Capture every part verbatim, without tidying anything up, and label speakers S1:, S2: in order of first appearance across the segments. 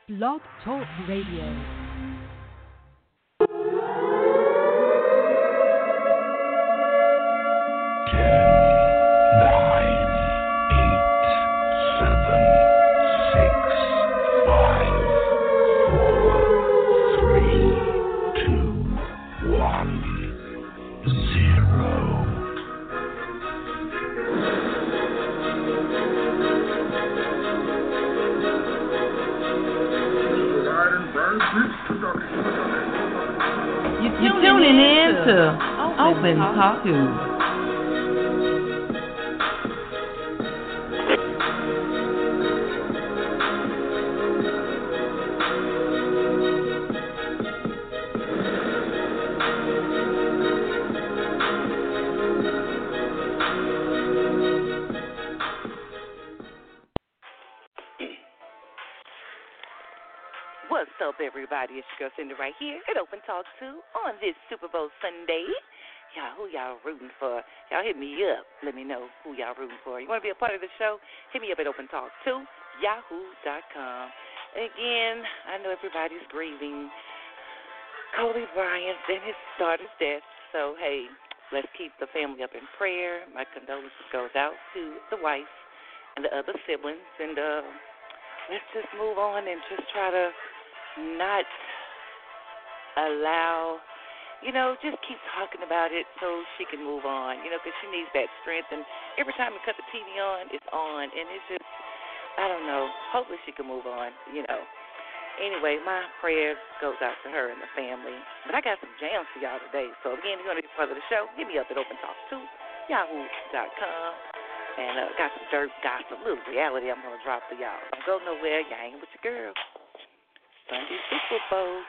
S1: Blog Talk Radio.
S2: You're tuning in to Open Talk News.
S3: What's up, everybody? It's your girl Cindy right here at Open Talk two on this Super Bowl Sunday. Y'all, who y'all rooting for? Y'all hit me up. Let me know who y'all rooting for. You want to be a part of the show? Hit me up at Open Talk two, yahoo dot com. And again, I know everybody's grieving Kobe Bryant and his daughter's death. So, hey, let's keep the family up in prayer. My condolences goes out to the wife and the other siblings. And uh, let's just move on and just try to not allow, you know, just keep talking about it so she can move on, you know, because she needs that strength. And every time we cut the T V on, it's on. And it's just, I don't know, hopefully she can move on, you know. Anyway, my prayers goes out to her and the family. But I got some jams for y'all today. So, again, if you want to be part of the show, hit me up at Open Talk two, yahoo dot com. And uh, got some dirt gossip, a little reality I'm going to drop for y'all. Don't go nowhere. Y'all hanging with your girl. Sunday Super Bowl.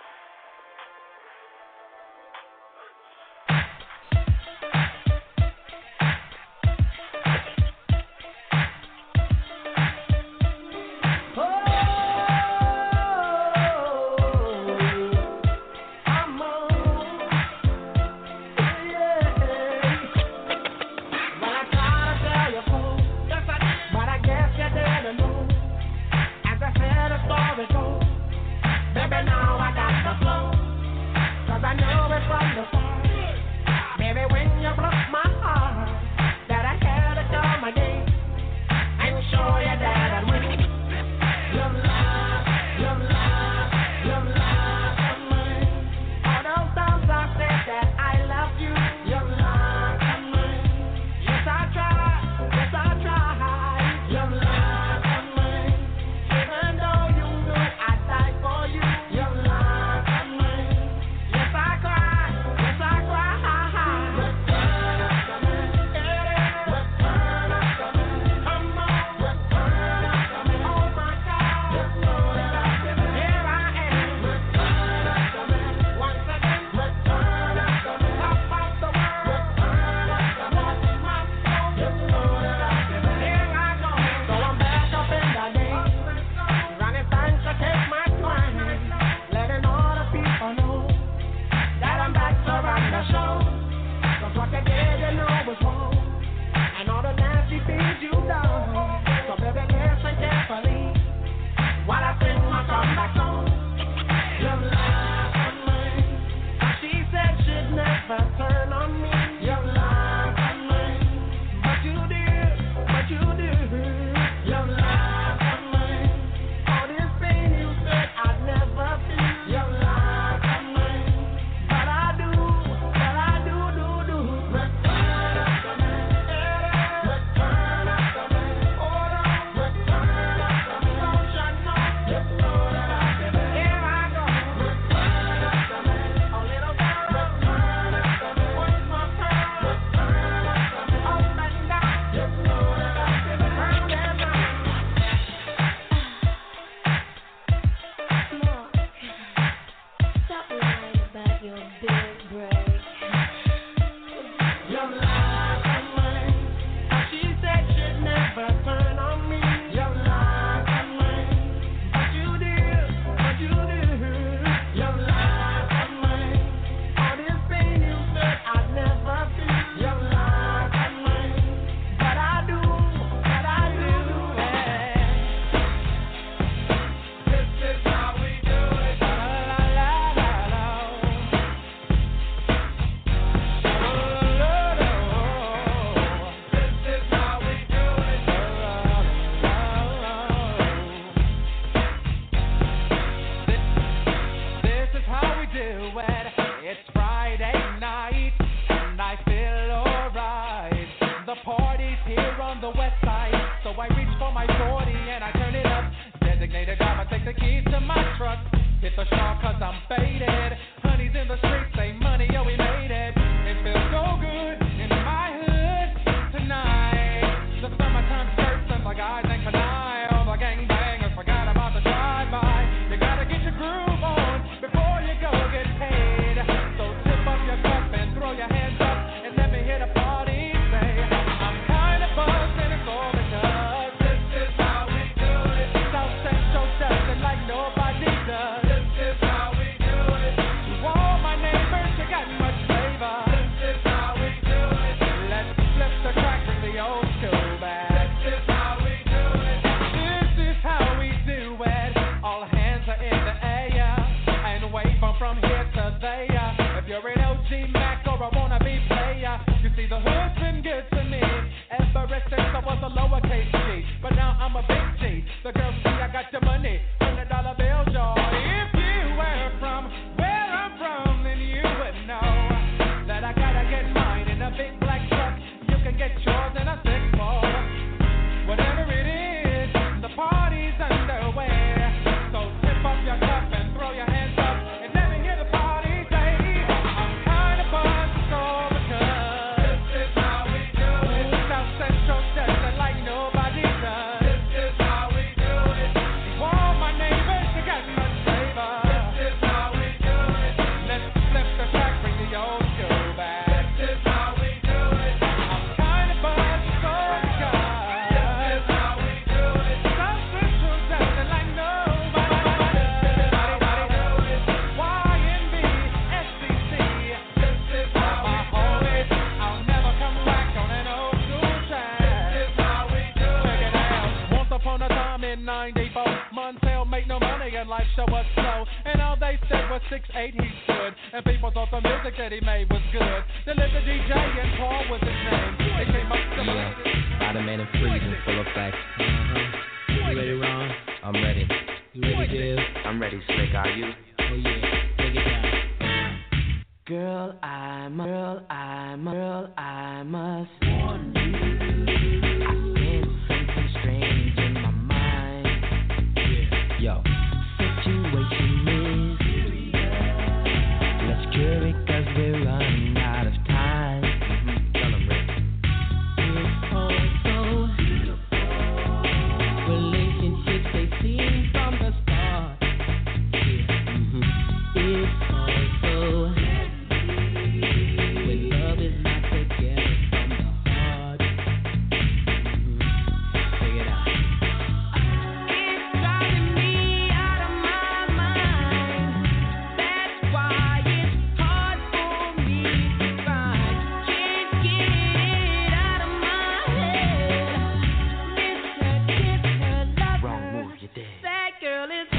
S4: Baby, now I got designated driver, take the keys to my truck. Hit the shop cause I'm faded. Honey's in the streets, say money, yo, we made it. It feels so good in my hood tonight. The summertime skirts and the guys ain't canine. All the gangbangers forgot about the drive-by. You gotta get your groove on before you go get paid. So tip up your cup and throw your hands up and let me hit a party. Say, I'm kinda buzzed and it's all because this is how we do it. South Central does it like nobody does. This is how we do it. To all my neighbors, you got much flavor. This is how we do it. Let's flip the track with the old school back. This is how we do it. This is how we do it. All hands are in the air and wave 'em from here to there. If you're an O G Mac or a wannabe player, you see the hood's been good to me ever since I was a lowercase G. But now I'm a big G. The girls see I got your money, hundred dollar bills, y'all. If you were from where I'm from, then you would know that I gotta get mine in a big black truck. You can get yours in a six four. Whatever it is, the party's underway. So tip up your cup and throw your hands up and let me hear the party say, I'm kinda buzzed, it's all because this is how we do it. South Central does it like nobody does. This is how we do it. To all my neighbors, you got much flavor. This is how we do it. Let's flip the track, bring the old school back. This is how we do it. I'm kinda buzzed, it's all because this is how we do it. South Central does it like nobody does. Y N B, S C C. This is how my homies. I'll never come back on an old school track. This is how we do it. Check it out. Once upon a time in ninety-four, Montel made no money and life show was slow. And all they said was six eight he stood. And people thought the music that he made was good. They lived the D J and Paul was his name. They came up to
S5: Yeah, Spider-Man and freezing full effect.
S6: Uh-huh. You ready, Ron?
S5: I'm ready.
S6: You ready, Div?
S5: I'm ready, Slick. Are you?
S6: Oh, yeah. Take it down.
S2: Girl, I'm a girl, I'm a girl, I must warn you. I sense something strange in my mind.
S5: Yo.
S2: Situation is serious. Let's cure it 'cause we're running out of time.
S5: Mm-hmm. Tell him, Rick.
S2: It's all so beautiful. Relationships they seem from the start.
S5: Mm-hmm.
S2: It's all so when love is not together from the heart.
S5: Mm-hmm. Check it out.
S2: It's driving me out of my mind. That's why it's hard for me to find. Can't get it out of my head. Miss her, kiss her, love
S5: Wrong
S2: her.
S5: move, you dead.
S2: That girl is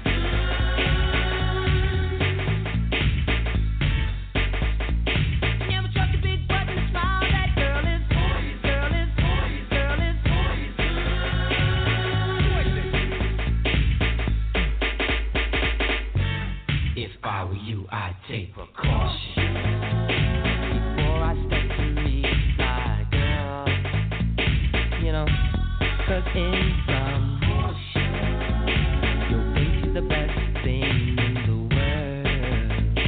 S2: never trust a big button to smile. That girl is, girl is, girl is.
S5: If I were you, I'd take precaution.
S2: Before I step to meet my girl, you know, 'cause in some your face is the best thing in the world.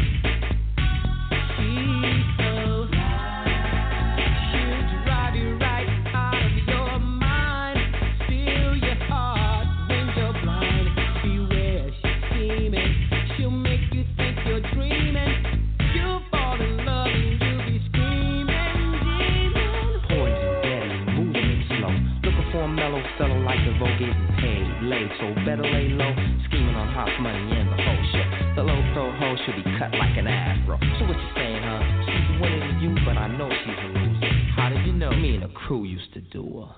S2: She's so she'll drive you right out of your mind, steal your heart when you're blind. Beware, she's scheming, she'll make you think you're dreaming. You'll fall in love and you'll be screaming, demon.
S5: Poison, deadly, moving slow. Looking for a mellow fellow like the Vogue getting paid. Late, so better lay low. Scheming on hot money and the whole show. The low pro hoe should be cut like an afro. So what you saying, huh? She's winning to you, but I know she's a loser. How did you know? Me and the crew used to do her.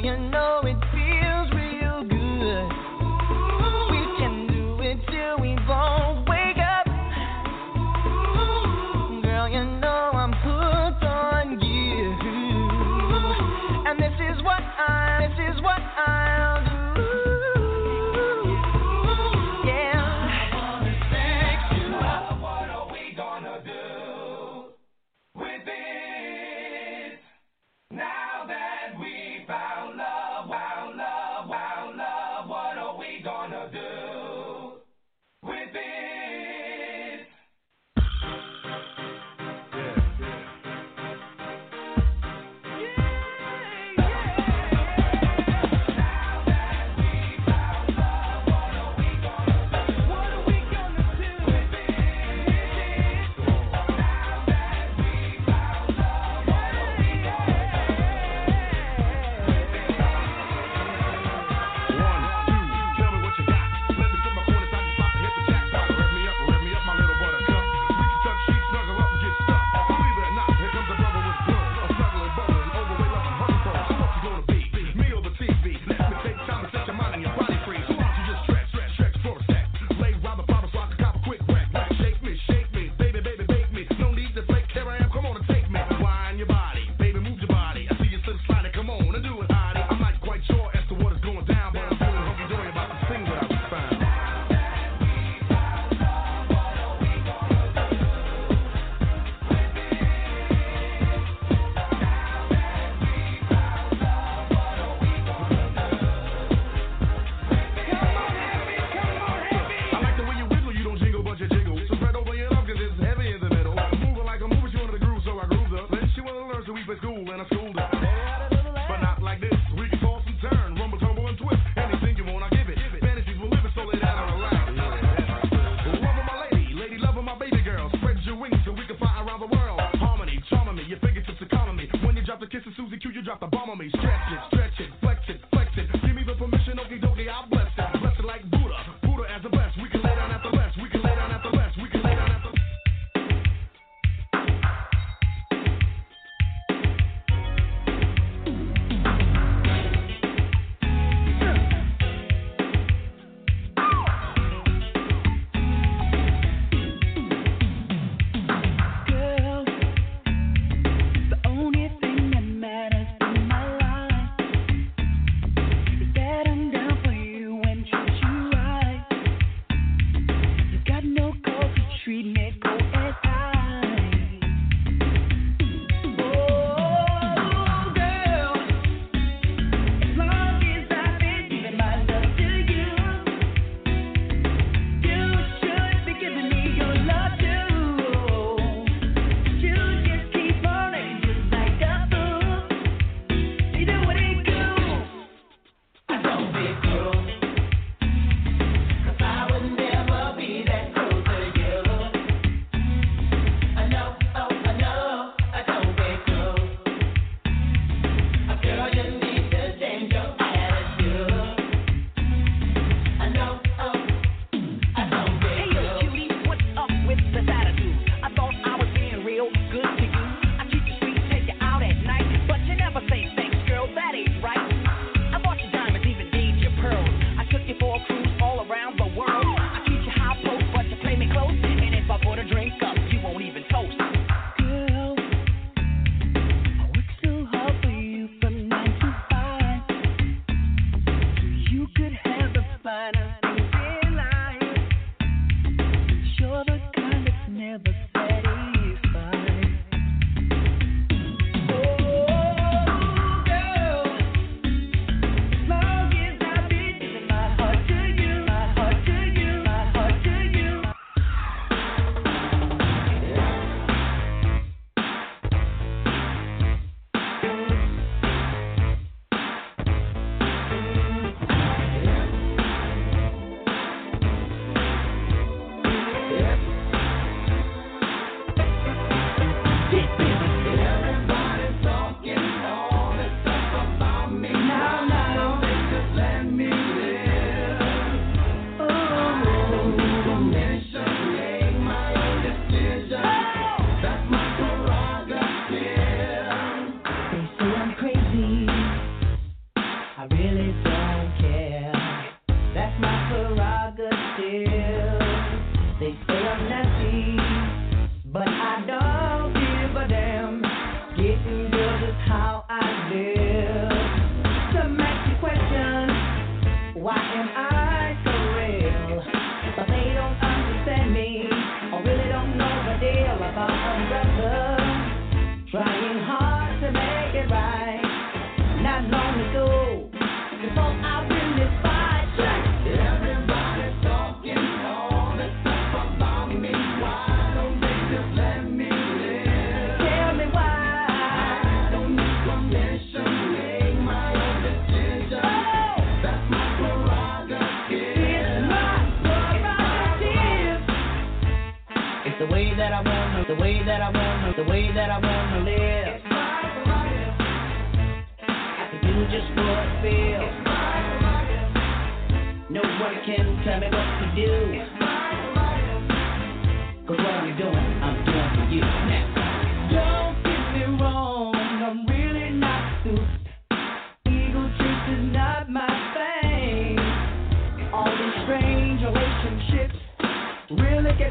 S2: you know it feels real good. We can do it till we both wake up. Girl, you know I'm hooked on you. And this is what I, this is what I'll do. Yeah. I wanna sex you up. What are we gonna do with this? Now that we found love, found love, found love, what are we gonna do with this?
S7: The only thing that matters in my life that I wanna, the way that I wanna, the way that I wanna live. I can do just what I feel. Nobody can tell me what to do. Cause what I'm doing, I'm doing for you now. Don't get me wrong, I'm really not through. Ego trips is not my thing. All these strange relationships really get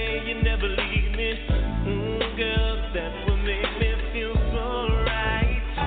S8: Girl, that will make me feel so right.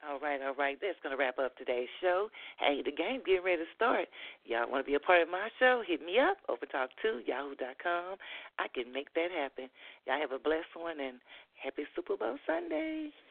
S3: All right, all right. That's going to wrap up today's show. Hey, the game getting ready to start. Y'all want to be a part of my show? Hit me up, open talk two yahoo dot com. I can make that happen. Y'all have a blessed one and happy Super Bowl Sunday.